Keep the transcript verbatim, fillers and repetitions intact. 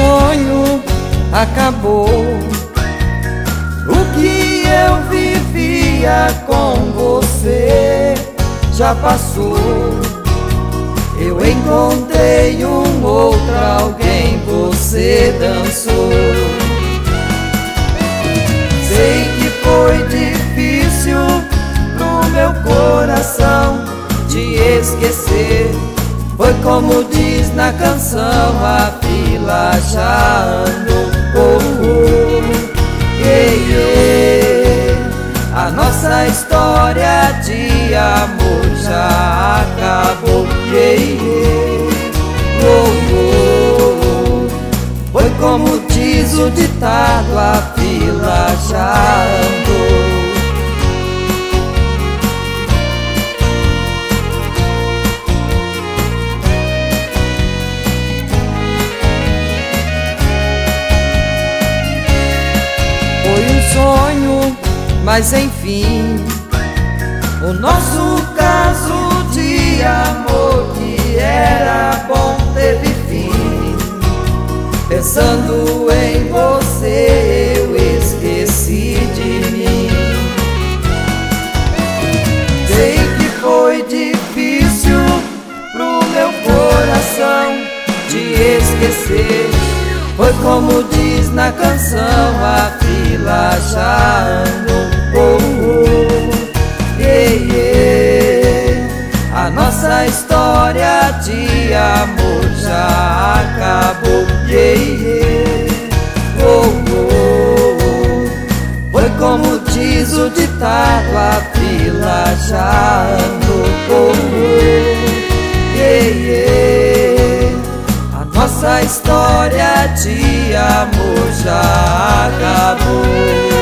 sonho acabou. O que eu vivia com você já passou. Eu encontrei um outro alguém, você dançou. Sei que foi difícil no meu coração te esquecer. Foi como diz na canção, a fila já andou. Oh, oh, yeah, yeah. A nossa história de amor já acabou. Yeah, yeah. Oh, oh, oh. Foi como diz o ditado, a fila já andou. Foi um sonho, mas enfim, o nosso caso de amor que era bom teve fim. Pensando em você eu esqueci de mim. Sei que foi difícil pro meu coração te esquecer. Foi como diz na canção, a fila já andou. Oh, oh, yeah, yeah. A nossa história de amor já acabou. Yeah, yeah. Oh, oh, oh. Foi como diz o ditado, a fila já andou. Oh, oh, yeah, yeah. Nossa história de amor já acabou.